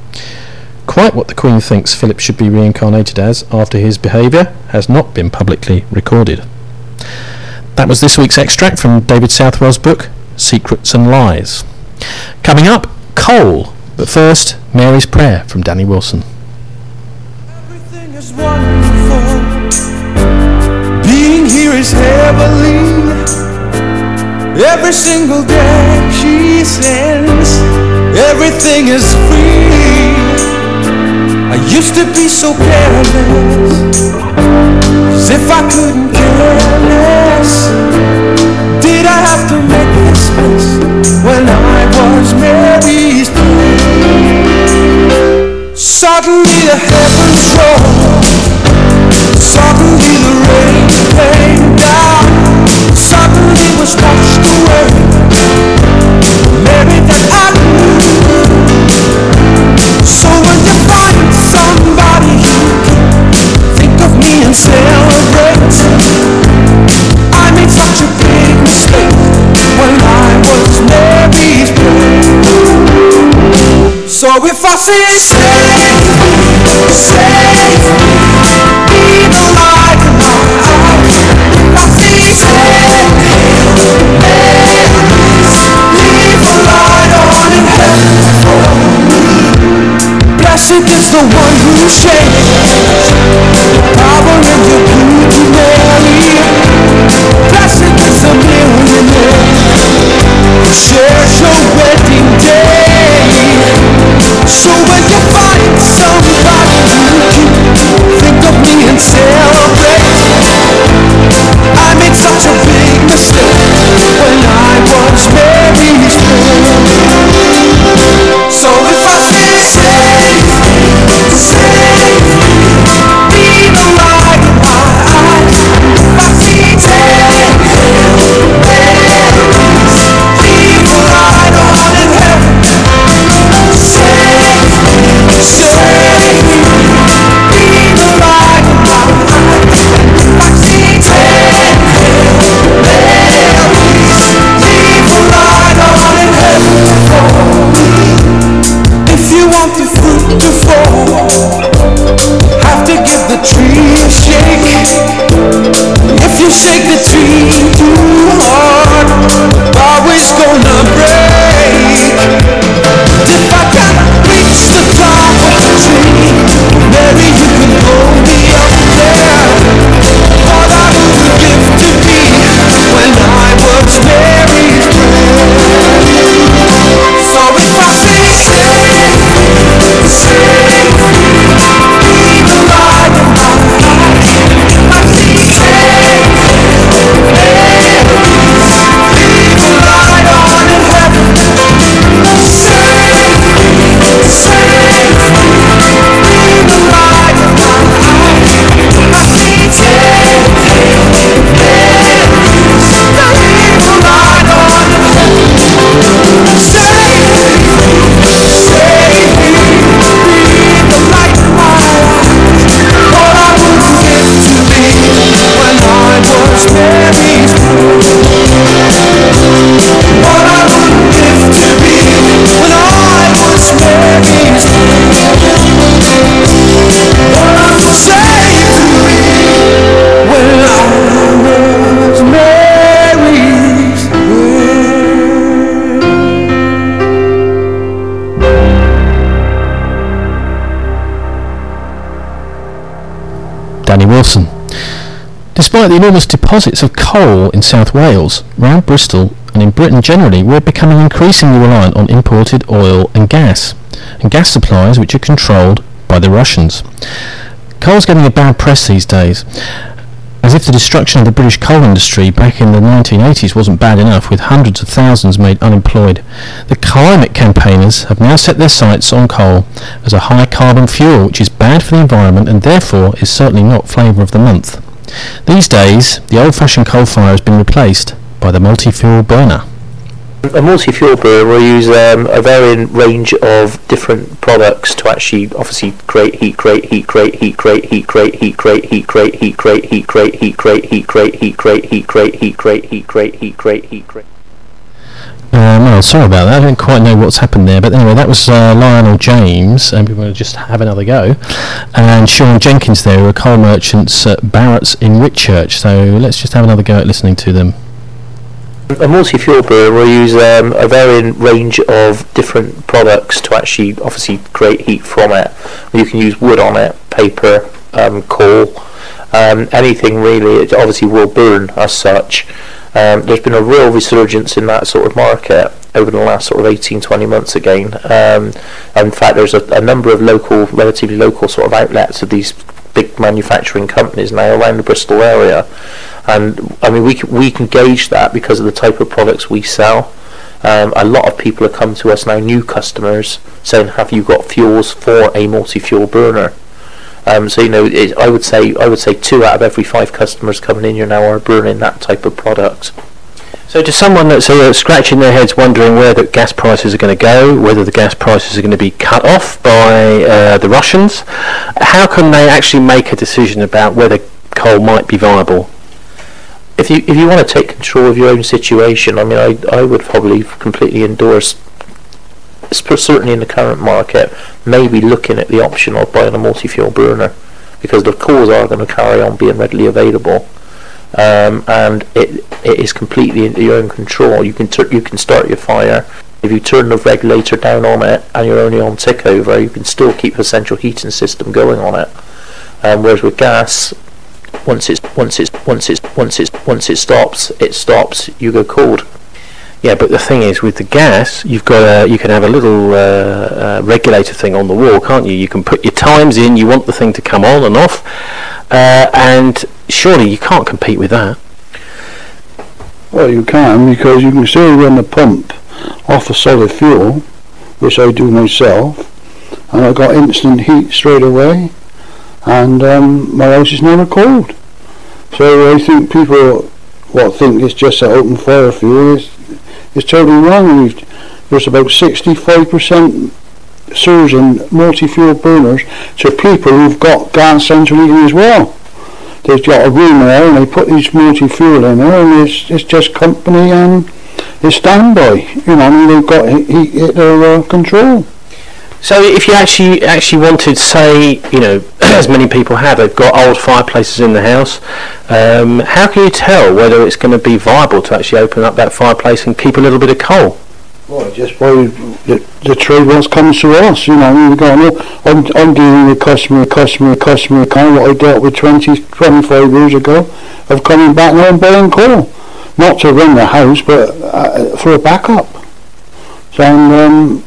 Quite what the Queen thinks Philip should be reincarnated as after his behaviour has not been publicly recorded. That was this week's extract from David Southwell's book, Secrets and Lies. Coming up, coal, but first, Mary's Prayer from Danny Wilson. Everything is wonderful. Being here is heavenly. Every single day she sends. Everything is free. I used to be so careless, as if I couldn't care less. Did I have to make this mess when I was Mary's prayer? Suddenly the heavens rolled. Suddenly the rain came down. Suddenly was washed away. Mary that I knew. So when you find somebody who can think of me and celebrate, I made such a big mistake when I was Mary's prayer. So if I say save me, be the light in my eyes. If I say save me, leave a light on in heaven for me. Blessed is the one who shakes the power of your beauty, Mary. Blessed is the millionaire who shares your wedding day. So when you find somebody who can think of me and celebrate, I made such a big mistake when I was Mary's prayer. So if I say save me, Danny Wilson. Despite the enormous deposits of coal in South Wales, around Bristol and in Britain generally, we're becoming increasingly reliant on imported oil and gas supplies which are controlled by the Russians. Coal's getting a bad press these days, as if the destruction of the British coal industry back in the 1980s wasn't bad enough, with hundreds of thousands made unemployed. The climate campaigners have now set their sights on coal as a high carbon fuel, which is bad for the environment and therefore is certainly not flavour of the month. These days, the old-fashioned coal fire has been replaced by the multi-fuel burner. A multi-fuel burner will use a varying range of different products to actually obviously create heat, create heat, create heat, create heat, create heat, create heat, create heat, create heat, create heat, create heat, create heat, create heat, create heat, create heat, create heat, create heat, create. Well, sorry about that. I don't quite know what's happened there, but anyway, that was Lionel James, and we're going to just have another go. And Sean Jenkins there, who are coal merchants at Barrett's in Whitchurch. So let's just have another go at listening to them. A multi-fuel burner will use a varying range of different products to actually obviously create heat from it. You can use wood on it, paper, coal, anything really. It obviously will burn as such. There's been a real resurgence in that sort of market over the last sort of 18-20 months again. In fact, there's a number of relatively local sort of outlets of these big manufacturing companies now around the Bristol area. And I mean, we can gauge that because of the type of products we sell. A lot of people have come to us now, new customers, saying, "Have you got fuels for a multi-fuel burner?" So I would say 2 out of every 5 customers coming in here now are burning that type of product. So to someone that's scratching their heads wondering where the gas prices are going to go, whether the gas prices are going to be cut off by the Russians, how can they actually make a decision about whether coal might be viable? If you want to take control of your own situation, I mean, I would probably completely endorse, certainly in the current market, maybe looking at the option of buying a multi-fuel burner, because the coals are going to carry on being readily available, and it is completely in your own control. You can start your fire. If you turn the regulator down on it and you're only on tick over, you can still keep a central heating system going on it. Whereas with gas, once it stops, you go cold. Yeah, but the thing is, with the gas, you can have a little regulator thing on the wall, can't you? You can put your times in. You want the thing to come on and off, and surely you can't compete with that. Well, you can, because you can still run the pump off a solid fuel, which I do myself, and I got instant heat straight away, and my house is never cold. So I think people think it's just an open fire fuel is totally wrong. There's about 65% surge in multi-fuel burners to people who've got gas central heating as well. They've got a room there and they put these multi-fuel in there, and it's just company and it's standby. They've got heat at their control. So if you actually wanted, say, as many people have, they've got old fireplaces in the house, how can you tell whether it's going to be viable to actually open up that fireplace and keep a little bit of coal? Well, just by the trade once comes to us, I'm dealing with customer, kind of what I dealt with 25 years ago, of coming back now and buying coal. Not to run the house, but for a backup. So,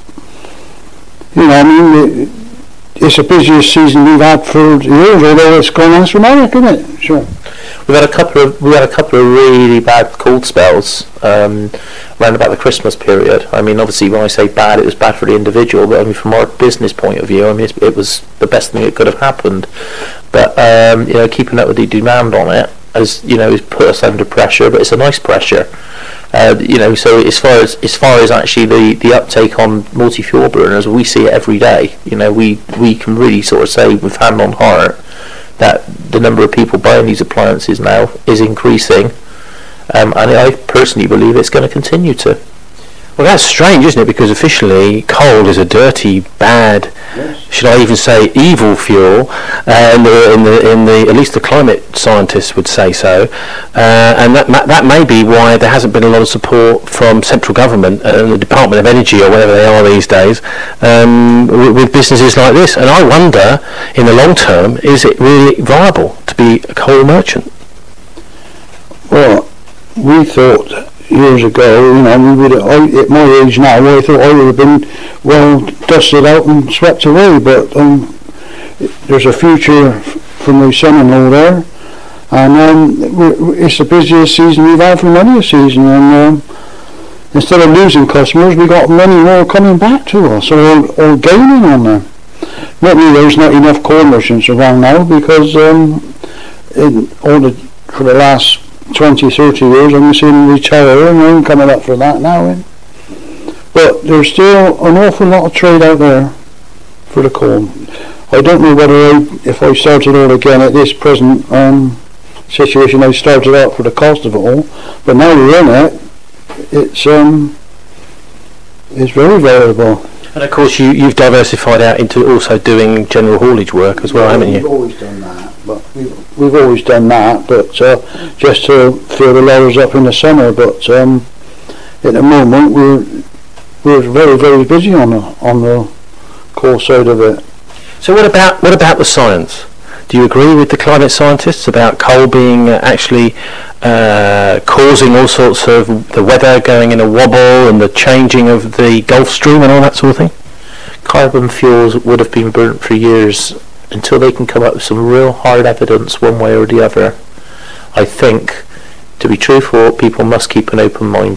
it's the busiest season we've had for years, although it's gone astronomical, isn't it? Sure. We had a couple of really bad cold spells around about the Christmas period. I mean, obviously, when I say bad, it was bad for the individual, but I mean, from our business point of view, I mean, it was the best thing that could have happened. But keeping up with the demand on it has put us under pressure, but it's a nice pressure. So as far as actually the uptake on multi-fuel burners, we see it every day. We can really sort of say with hand on heart that the number of people buying these appliances now is increasing, and I personally believe it's going to continue to. Well, that's strange, isn't it? Because officially, coal is a dirty, bad, should I even say, evil fuel, and at least the climate scientists would say so, and that may be why there hasn't been a lot of support from central government and the Department of Energy or whatever they are these days, with businesses like this. And I wonder, in the long term, is it really viable to be a coal merchant? Well, we thought years ago, we would, at my age now, I thought I would have been well dusted out and swept away, but there's a future for my son-in-law there, and it's the busiest season we've had for many a season, and instead of losing customers, we got many more coming back to us, or gaining on them. Not really, there's not enough coal merchants around now, because for the last 20, 30 years, I'm seeing them retire, and I'm coming up for that now. But there's still an awful lot of trade out there for the coal. I don't know whether if I started all again at this present situation, I started out for the cost of it all, but now we're in it, it's very valuable. And of course you've diversified out into also doing general haulage work as well, haven't you? We've always done that, but we've always done that, but just to fill the lorries up in the summer. But at the moment we're very, very busy on the coal side of it. So what about the science? Do you agree with the climate scientists about coal being actually causing all sorts of the weather going in a wobble and the changing of the Gulf Stream and all that sort of thing? Carbon fuels would have been burnt for years until they can come up with some real hard evidence one way or the other. I think, to be truthful, people must keep an open mind.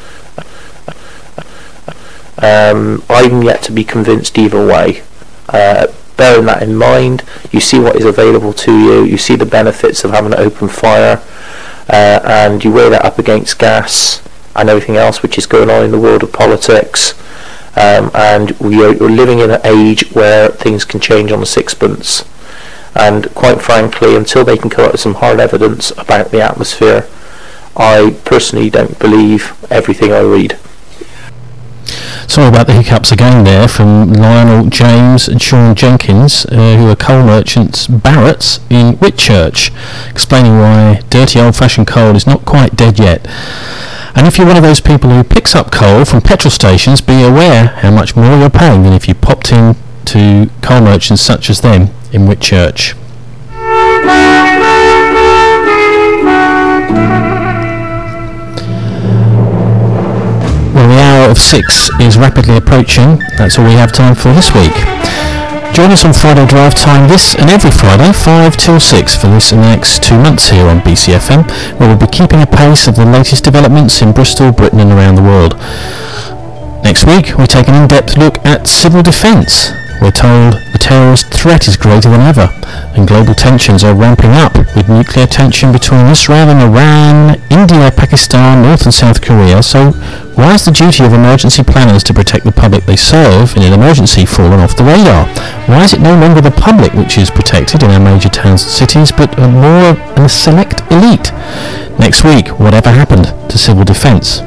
I'm yet to be convinced either way. Bearing that in mind, you see what is available to you, you see the benefits of having an open fire, and you weigh that up against gas and everything else which is going on in the world of politics, and we're living in an age where things can change on the sixpence, and quite frankly, until they can come up with some hard evidence about the atmosphere, I personally don't believe everything I read. Sorry about the hiccups again there from Lionel James and Sean Jenkins, who are coal merchants Barrett's in Whitchurch, explaining why dirty old-fashioned coal is not quite dead yet. And if you're one of those people who picks up coal from petrol stations, be aware how much more you're paying than if you popped in to coal merchants such as them in Whitchurch. Well, the hour of 6 is rapidly approaching. That's all we have time for this week. Join us on Friday Drive Time this and every Friday, 5 till 6 for this and the next 2 months here on BCFM, where we'll be keeping a pace of the latest developments in Bristol, Britain and around the world. Next week, we take an in-depth look at civil defence. We're told the terrorist threat is greater than ever, and global tensions are ramping up, with nuclear tension between Israel and Iran, India, Pakistan, North and South Korea. So why is the duty of emergency planners to protect the public they serve in an emergency fallen off the radar? Why is it no longer the public which is protected in our major towns and cities, but more a select elite? Next week, whatever happened to civil defence?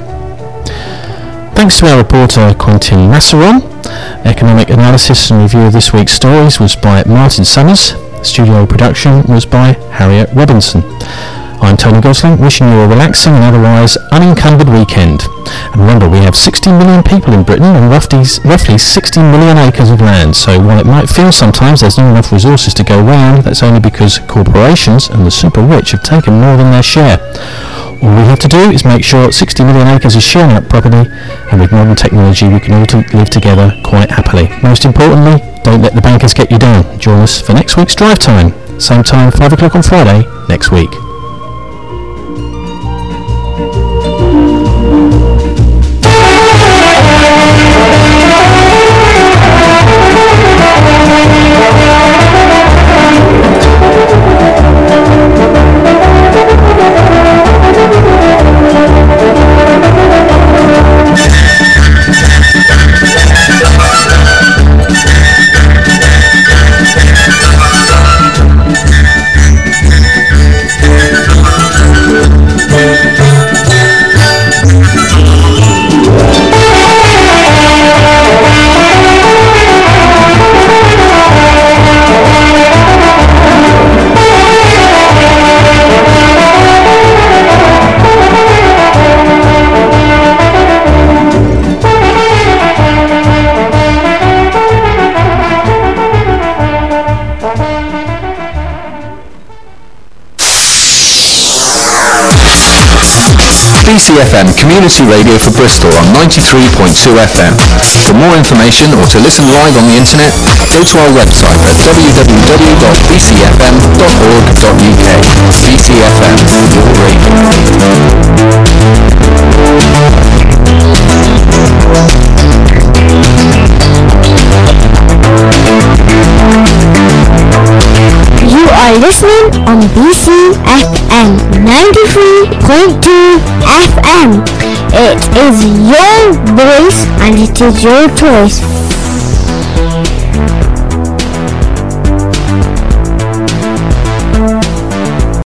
Thanks to our reporter Quentin Masseron. Economic analysis and review of this week's stories was by Martin Summers. Studio production was by Harriet Robinson. I'm Tony Gosling, wishing you a relaxing and otherwise unencumbered weekend. And remember, we have 16 million people in Britain and roughly 16 million acres of land, so while it might feel sometimes there's not enough resources to go round, that's only because corporations and the super rich have taken more than their share. All we have to do is make sure 60 million acres is shared out properly, and with modern technology we can all live together quite happily. Most importantly, don't let the bankers get you down. Join us for next week's Drive Time. Same time, 5 o'clock on Friday next week. Yeah. BCFM Community Radio for Bristol on 93.2 FM. For more information or to listen live on the internet, go to our website at www.bcfm.org.uk. BCFM, your radio. You are listening on BCFM 93.2 FM. It is your voice and it is your choice.